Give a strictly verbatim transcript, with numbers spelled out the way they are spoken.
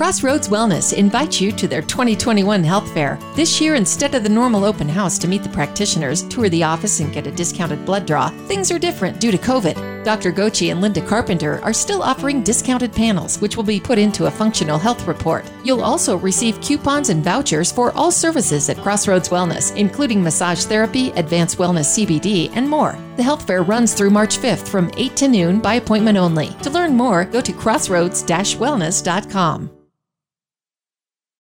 Crossroads Wellness invites you to their twenty twenty-one health fair. This year, instead of the normal open house to meet the practitioners, tour the office, and get a discounted blood draw, things are different due to COVID. Doctor Gochi and Linda Carpenter are still offering discounted panels, which will be put into a functional health report. You'll also receive coupons and vouchers for all services at Crossroads Wellness, including massage therapy, advanced wellness C B D, and more. The health fair runs through March fifth from eight to noon by appointment only. To learn more, go to crossroads dash wellness dot com.